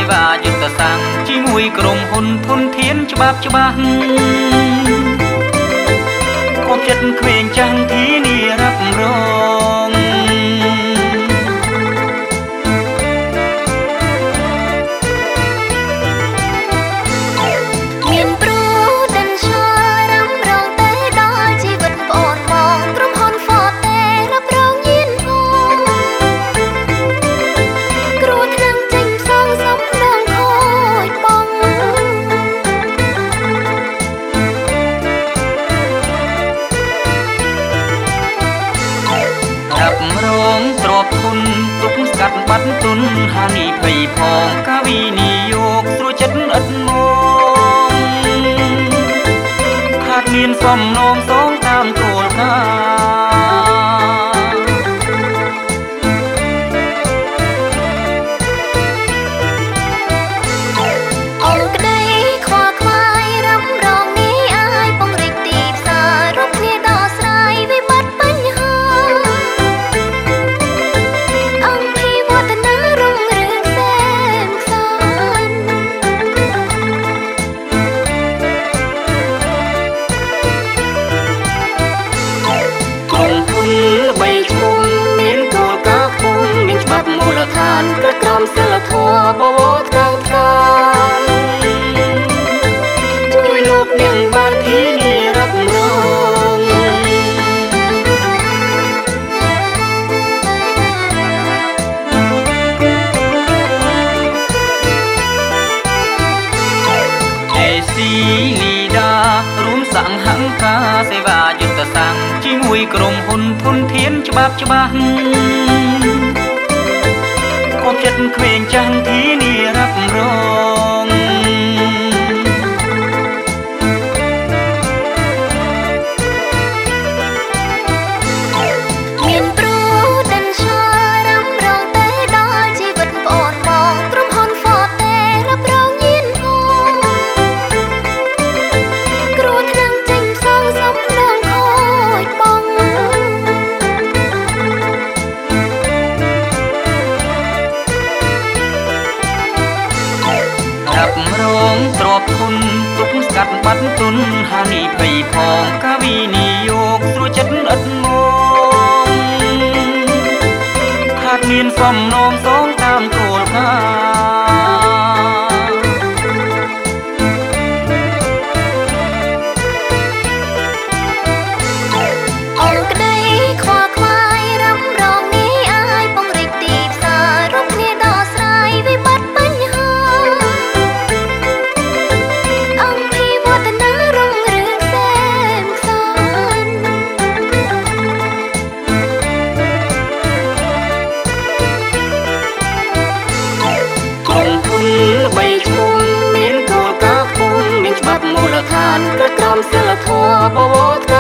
វាយុទ្ធសាស្ត្រជាមួយក្រុមហ៊ុនធនធានច្បាស់គប់ចិត្តក្មេងចាស់ធានារ៉ាប់រងមានព្រូដិនឈររំរងតែដល់ជីវិតបងបងក្រុមហ៊ុនហ្វតតែរ៉ាប់រងញៀនផងគ្រោះថ្នាក់ចេញសងសំដងខូចបងរ៉ាប់រងទ្របធនទុកស្កាត់បាត់ទុនហានិភ័យផងកាវិនិយោគស្រួលចិត្តឥតមកខាត់មានសំណងសងតាមគោលការណ៍អង្គក្តីខ្វល់ខ្វាយរំរងនេះអាយពង្រីកទីផ្សាររកគ្នាដោះស្រាយវិបត្តិបញ្ហាអង្គភិវឌ្ឍនារុងរឿងសែនសានក្រុមហ៊ុនល្បីឈ្មោះមានគោលការណ៍ខ្ពស់មានច្បាប់មូលដ្ឋានក្រក្រមសីលធម៌បវរខាងការជួយលោកនាងបានធានារ៉ាប់រងអេស៊ីលីដារួមសង្ហង្ការសេវាយុទ្ធសាស្ត្រជាមួយក្រុមហ៊ុនធនធានច្បាស់គប់ចិត្តក្មេងចាស់ធានារ៉ាប់រងមានព្រូដិនឈររំរងតែដល់ជីវិតបងបងក្រុមហ៊ុនហ្វតតែរ៉ាប់រងញៀនផងគ្រោះថ្នាក់ចេញសងសំដងខូចបងរ៉ាប់រងទ្របធនទុកស្កាត់បាត់ទុនហានិភ័យផងកាវិនិយោគស្រួលចិត្តឥតមកខាត់មានសំណងសងតាមគោលការណ៍អង្គក្តីខ្វល់ខ្វាយរំរងនេះអាយពង្រីកទីផ្សាររកគ្នាដោះស្រាយវិបត្តិបញ្ហាអង្គភិវឌ្ឍនារុងរឿងសែនសានក្រុមហ៊ុនល្បីឈ្មោះមានគោលការណ៍ខ្ពស់មានច្បាប់មូលដ្ឋានក្រក្រមសីលធម៌បវរ